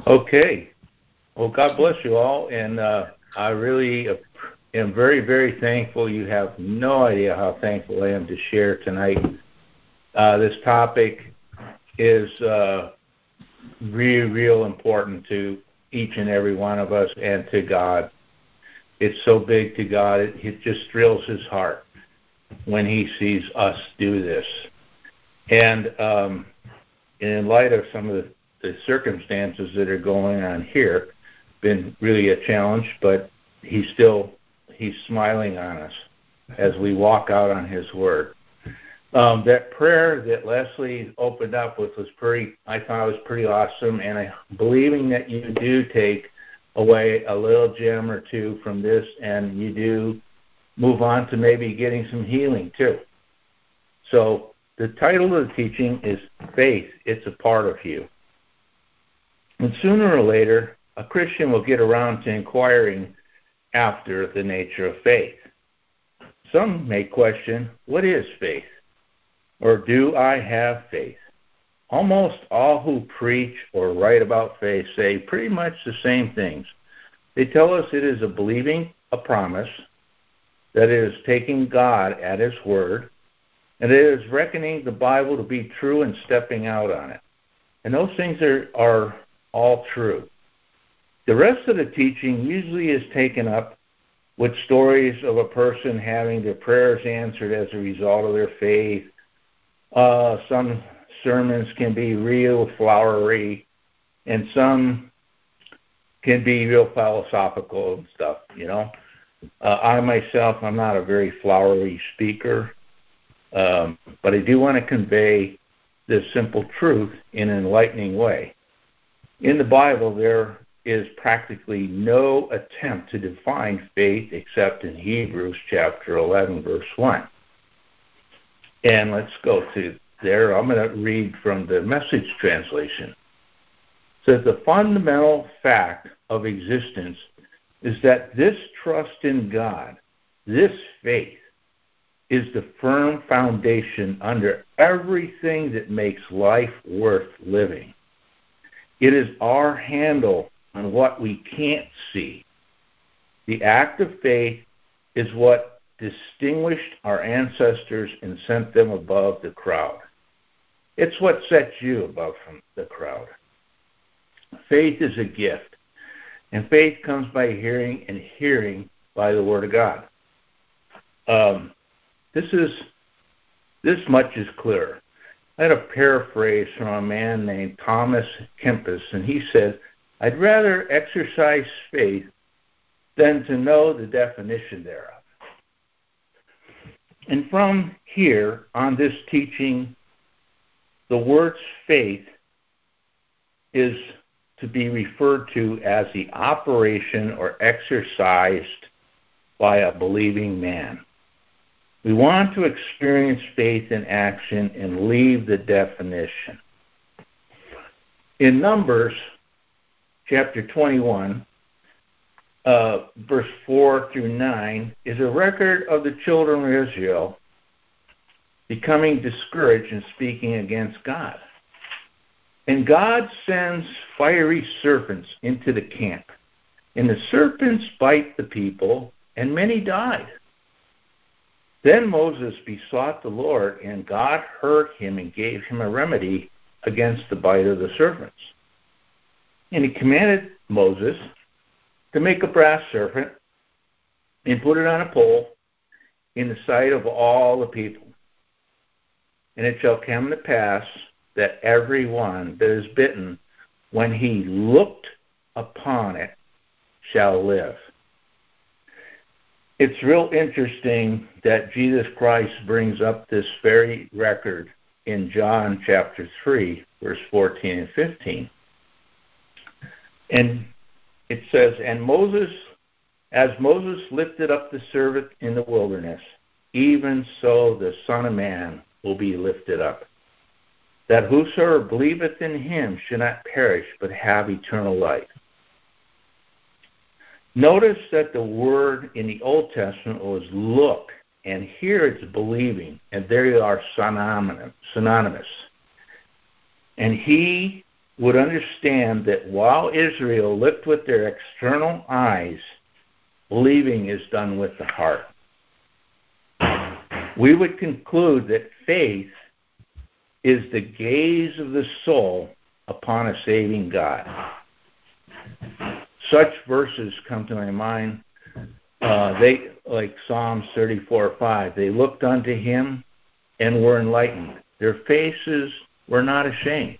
Okay. Well, God bless you all, and I really am very, very thankful. You have no idea how thankful I am to share tonight. This topic is real important to each and every one of us and to God. It's so big to God, it just thrills his heart when he sees us do this. And in light of some of the circumstances that are going on here, been really a challenge, but he's smiling on us as we walk out on his word. That prayer that Leslie opened up with I thought was pretty awesome, and I'm believing that you do take away a little gem or two from this, and you do move on to maybe getting some healing too. So the title of the teaching is Faith, It's a Part of You. And sooner or later, a Christian will get around to inquiring after the nature of faith. Some may question, what is faith? Or do I have faith? Almost all who preach or write about faith say pretty much the same things. They tell us it is believing a promise, that it is taking God at his word, and it is reckoning the Bible to be true and stepping out on it. And those things are all true. The rest of the teaching usually is taken up with stories of a person having their prayers answered as a result of their faith. Some sermons can be real flowery, and some can be real philosophical and stuff, I myself, I'm not a very flowery speaker, but I do want to convey this simple truth in an enlightening way. In the Bible, there is practically no attempt to define faith except in Hebrews chapter 11, verse 1. And let's go to there. I'm going to read from the Message translation. It says, the fundamental fact of existence is that this trust in God, this faith, is the firm foundation under everything that makes life worth living. It is our handle on what we can't see. The act of faith is what distinguished our ancestors and sent them above the crowd. It's what sets you above from the crowd. Faith is a gift, and faith comes by hearing, and hearing by the Word of God. This much is clear. I had a paraphrase from a man named Thomas Kempis, and he said, I'd rather exercise faith than to know the definition thereof. And from here, on this teaching, the word faith is to be referred to as the operation or exercised by a believing man. We want to experience faith in action and leave the definition. In Numbers chapter 21, verse 4 through 9, is a record of the children of Israel becoming discouraged and speaking against God. And God sends fiery serpents into the camp. And the serpents bite the people, and many died. Then Moses besought the Lord, and God heard him and gave him a remedy against the bite of the serpents. And he commanded Moses to make a brass serpent and put it on a pole in the sight of all the people. And it shall come to pass that every one that is bitten, when he looked upon it, shall live. It's real interesting that Jesus Christ brings up this very record in John chapter 3, verse 14 and 15. And it says, and as Moses lifted up the serpent in the wilderness, even so the Son of Man will be lifted up, that whosoever believeth in him should not perish, but have eternal life. Notice that the word in the Old Testament was look, and here it's believing, and there you are synonymous. And he would understand that while Israel looked with their external eyes, believing is done with the heart. We would conclude that faith is the gaze of the soul upon a saving God. Such verses come to my mind. They like Psalms 34:5. They looked unto him and were enlightened. Their faces were not ashamed.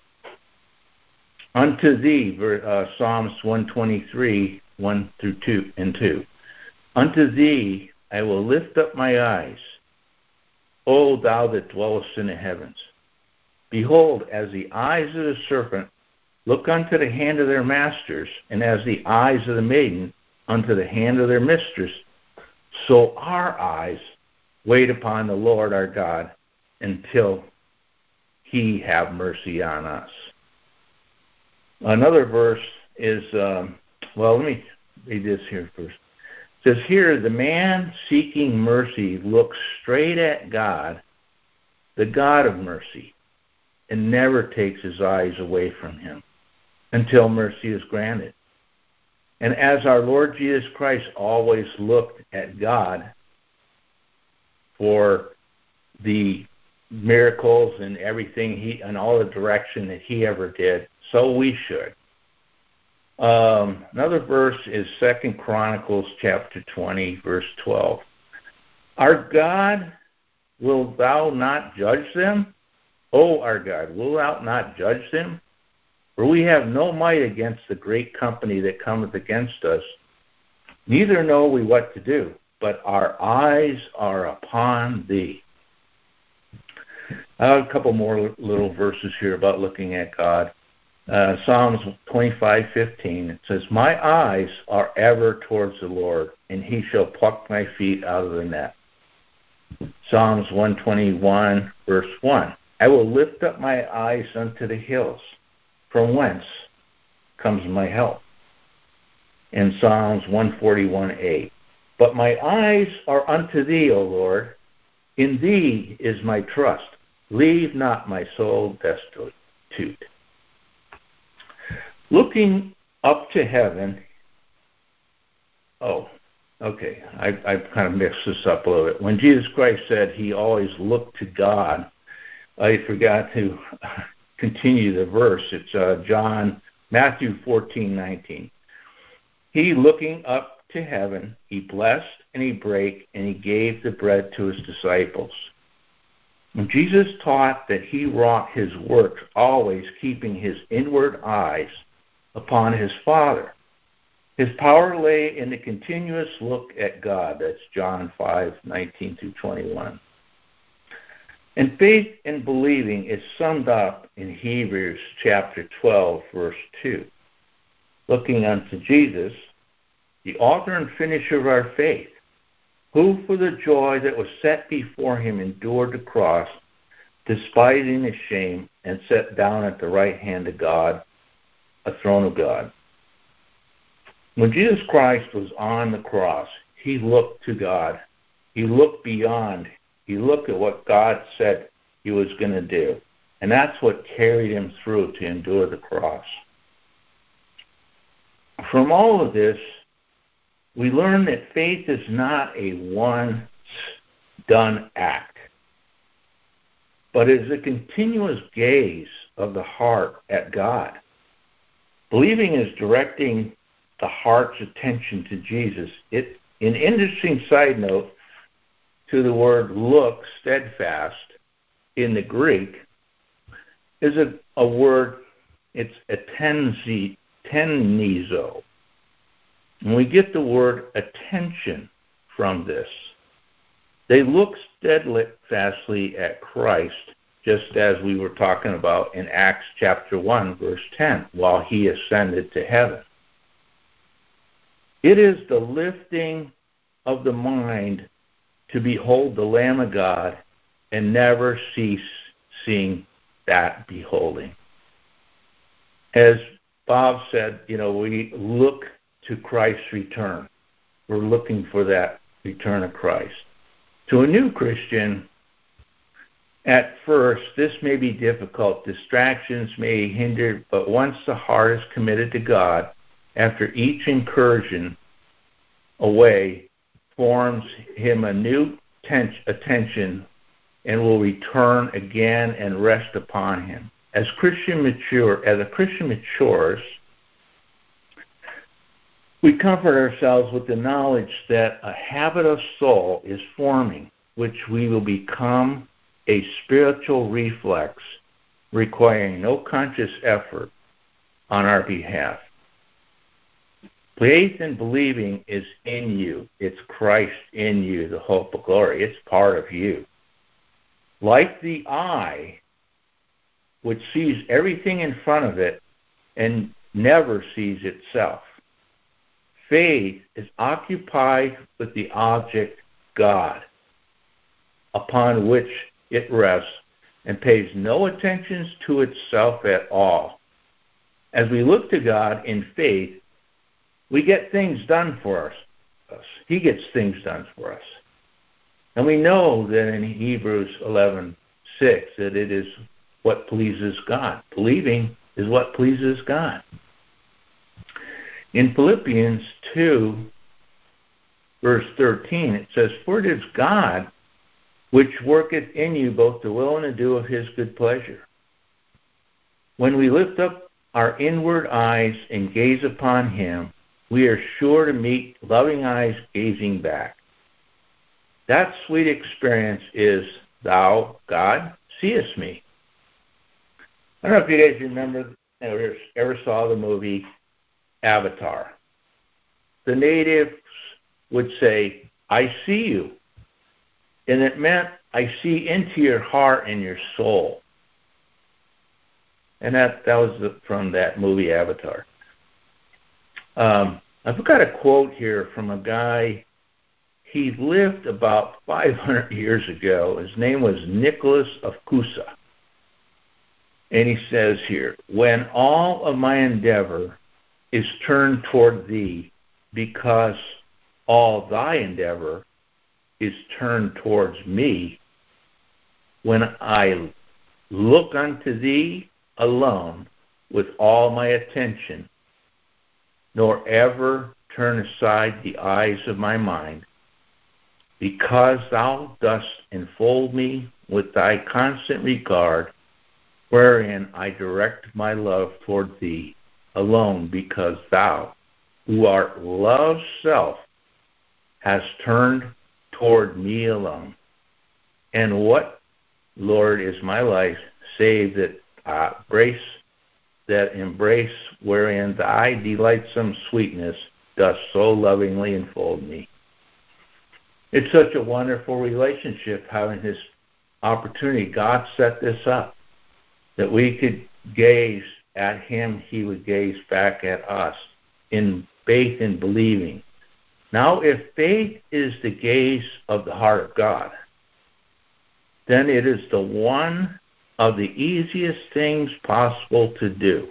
Unto thee, Psalms 123, 1 through 2 and 2. Unto thee I will lift up my eyes, O thou that dwellest in the heavens. Behold, as the eyes of the serpent look unto the hand of their masters, and as the eyes of the maiden unto the hand of their mistress, so our eyes wait upon the Lord our God until he have mercy on us. Another verse is, let me read this here first. It says here, the man seeking mercy looks straight at God, the God of mercy, and never takes his eyes away from him until mercy is granted. And as our Lord Jesus Christ always looked at God for the miracles and everything and all the direction that he ever did, so we should. Another verse is 2 Chronicles chapter 20, verse 12. Our God, wilt thou not judge them? O our God, wilt thou not judge them? For we have no might against the great company that cometh against us, neither know we what to do, but our eyes are upon thee. I have a couple more little verses here about looking at God. Psalms 25:15, it says, my eyes are ever towards the Lord, and he shall pluck my feet out of the net. Psalms 121, verse 1, I will lift up my eyes unto the hills, from whence comes my help. In Psalms 141:8, but my eyes are unto thee, O Lord, in thee is my trust. Leave not my soul destitute. Looking up to heaven. Oh, okay. I've kind of mixed this up a little bit. When Jesus Christ said he always looked to God, I forgot to continue the verse. It's Matthew 14:19. He looking up to heaven, he blessed and he brake and he gave the bread to his disciples. And Jesus taught that he wrought his works always keeping his inward eyes upon his Father. His power lay in the continuous look at God. That's John 5:19 through 21. And faith and believing is summed up in Hebrews chapter 12, verse 2. Looking unto Jesus, the author and finisher of our faith, who for the joy that was set before him endured the cross, despising the shame, and sat down at the right hand of God, a throne of God. When Jesus Christ was on the cross, he looked to God. He looked beyond. He looked at what God said he was going to do. And that's what carried him through to endure the cross. From all of this, we learn that faith is not a once-done act, but is a continuous gaze of the heart at God. Believing is directing the heart's attention to Jesus. An interesting side note to the word look, steadfast, in the Greek, is a word, it's atenizo. And we get the word attention from this. They look steadfastly at Christ, just as we were talking about in Acts chapter 1, verse 10, while he ascended to heaven. It is the lifting of the mind to behold the Lamb of God and never cease seeing that beholding. As Bob said, we look to Christ's return. We're looking for that return of Christ. To a new Christian, At first, this may be difficult. Distractions may hinder, but once the heart is committed to God, after each incursion away forms him a new attention and will return again and rest upon him. As a Christian matures, we comfort ourselves with the knowledge that a habit of soul is forming, which we will become a spiritual reflex requiring no conscious effort on our behalf. Faith and believing is in you. It's Christ in you, the hope of glory. It's part of you. Like the eye, which sees everything in front of it and never sees itself, faith is occupied with the object God, upon which it rests and pays no attention to itself at all. As we look to God in faith, we get things done for us. He gets things done for us. And we know that in Hebrews 11:6 that it is what pleases God. Believing is what pleases God. In Philippians 2, verse 13, it says, "For it is God which worketh in you both to will and to do of his good pleasure." When we lift up our inward eyes and gaze upon him, we are sure to meet loving eyes gazing back. That sweet experience is, "Thou, God, seest me." I don't know if you guys remember or ever saw the movie Avatar. The natives would say, "I see you." And it meant, I see into your heart and your soul. And that was from that movie Avatar. I've got a quote here from a guy. He lived about 500 years ago. His name was Nicholas of Cusa. And he says here, "When all of my endeavor is turned toward thee, because all thy endeavor is turned towards me, when I look unto thee alone with all my attention, nor ever turn aside the eyes of my mind, because thou dost enfold me with thy constant regard, wherein I direct my love toward thee alone, because thou, who art love's self, hast turned toward me alone. And what, Lord, is my life, save that embrace wherein thy delightsome sweetness doth so lovingly enfold me." It's such a wonderful relationship, having this opportunity. God set this up, that we could gaze at him, he would gaze back at us in faith and believing. Now, if faith is the gaze of the heart of God, then it is the one of the easiest things possible to do.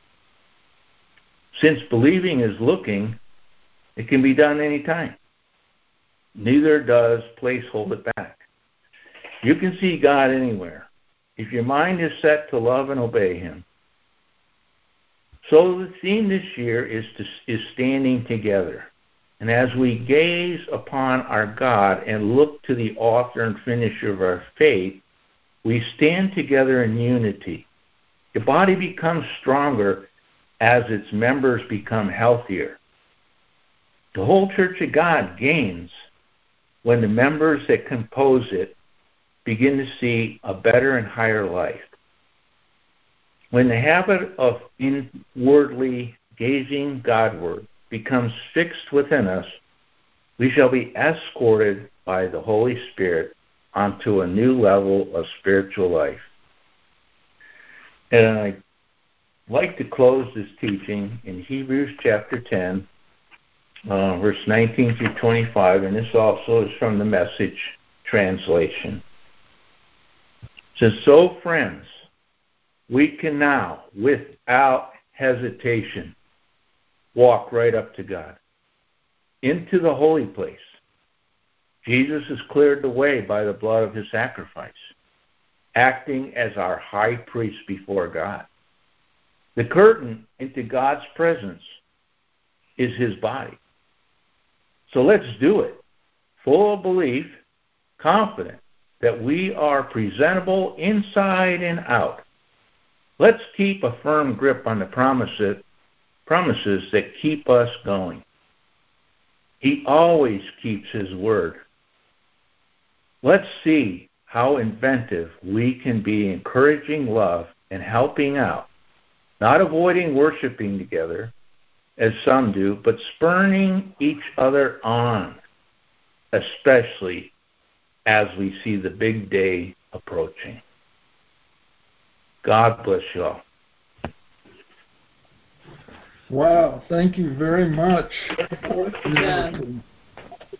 Since believing is looking, it can be done anytime. Neither does place hold it back. You can see God anywhere, if your mind is set to love and obey him. So the theme this year is standing together. And as we gaze upon our God and look to the author and finisher of our faith, we stand together in unity. The body becomes stronger as its members become healthier. The whole Church of God gains when the members that compose it begin to see a better and higher life. When the habit of inwardly gazing Godward becomes fixed within us, we shall be escorted by the Holy Spirit onto a new level of spiritual life. And I'd like to close this teaching in Hebrews chapter 10, verse 19 through 25, and this also is from the Message translation. It says, "So, friends, we can now, without hesitation, walk right up to God, into the holy place. Jesus has cleared the way by the blood of his sacrifice. acting as our high priest before God. The curtain into God's presence is his body. So let's do it, full of belief, confident that we are presentable inside and out. Let's keep a firm grip on the promises that keep us going. He always keeps his word. Let's see how inventive we can be encouraging love and helping out, not avoiding worshiping together, as some do, but spurring each other on, especially as we see the big day approaching. God bless you all. Wow, thank you very much. Yeah.